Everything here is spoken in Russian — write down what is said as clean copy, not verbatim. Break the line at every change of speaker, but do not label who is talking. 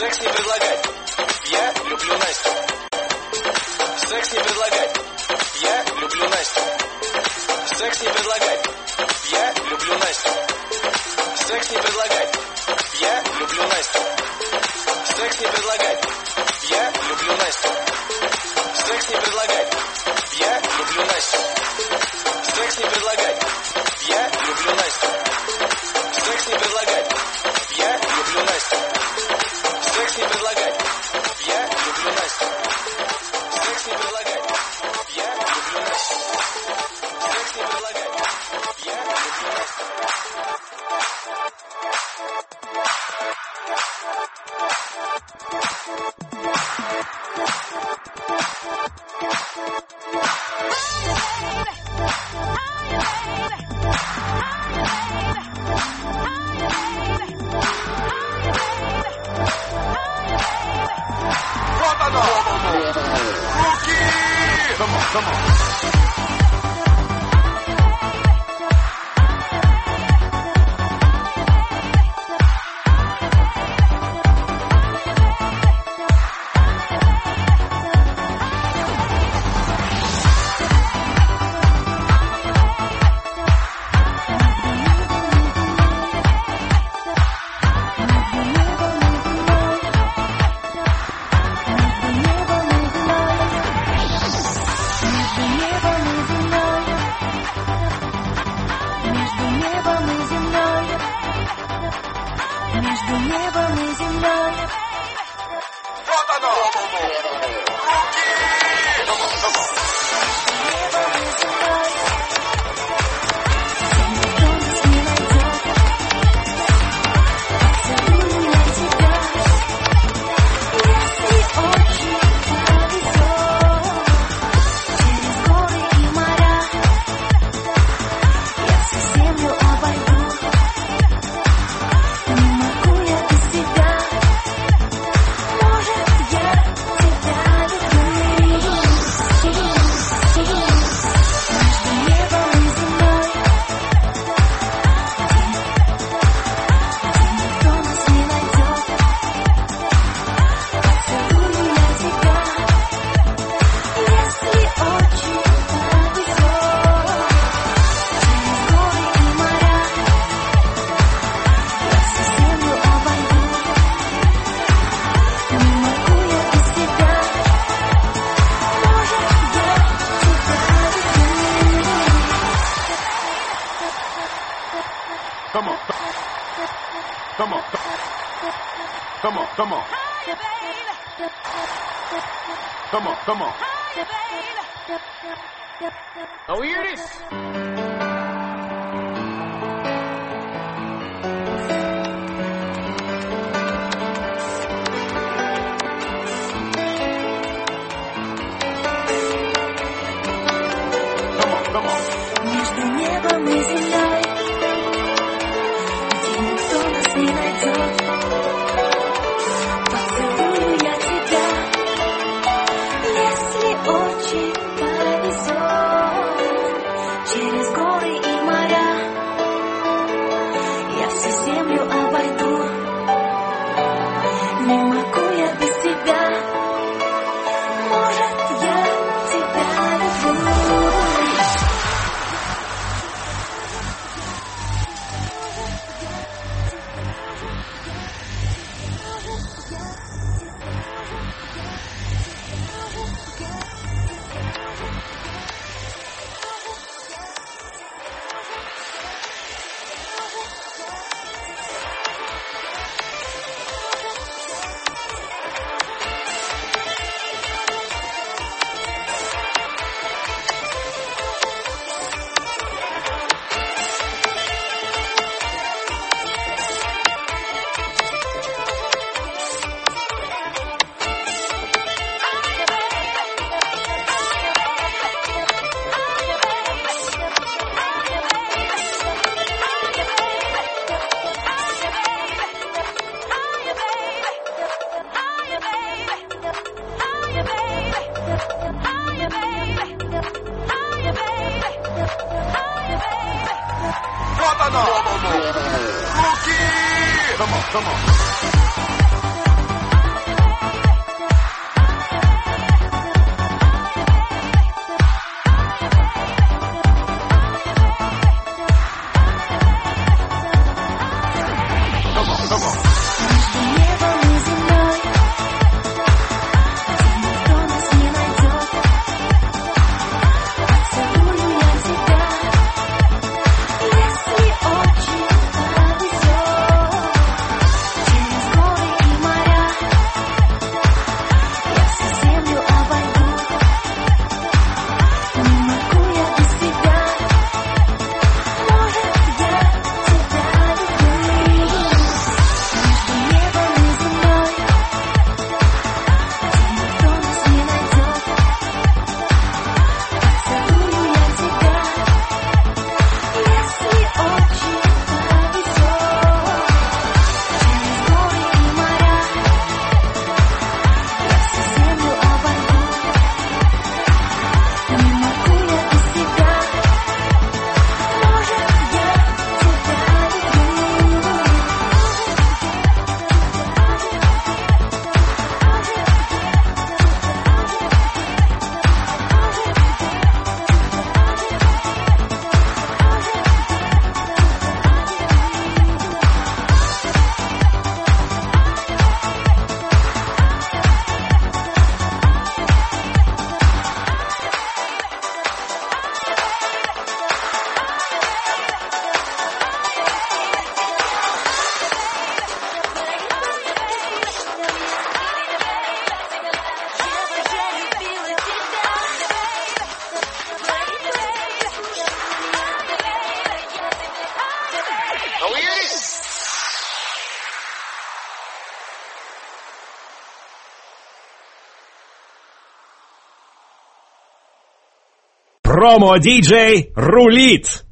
Секс не предлагать, я люблю Настю. Секс не предлагать, я люблю Настю. Секс не предлагать, я люблю Настю. Секс не предлагать, я люблю Настю. Секс не предлагать, я люблю Настю. Секс не предлагать, я люблю Настю. Секс не предлагать, я люблю Настю. Секс не предлагать, я люблю Настю. Секс не предлагать, я люблю Настю. Секс не предлагать, я люблю Настю. Секс не предлагать, я люблю Настю.
Вот оно! Руки! Come on.
Между небом и землей.
Вот оно! Руки! Come on.
Небом и землей. Никто нас не найдет. Поцелую я тебя, если очень повезет. Через горы и моря я всю землю обойду. Не могу я без тебя. Может, я тебя люблю. Между небом и землей, где никто нас не найдет. Поцелую я тебя, если очень повезет. Через горы и моря я всю землю обойду. Не могу я без тебя. Может, я
Come on. Come on. Come on. Come on. Come on. Come on.
Now hear this.
Come on.
между небом и землей, где никто нас не найдет. Поцелую я тебя, если очень повезет. Через горы и моря я всю землю обойду. Не могу я без тебя. Может, я тебя люблю.
Вот оно! Руки! Come on.
Промо-диджей рулит!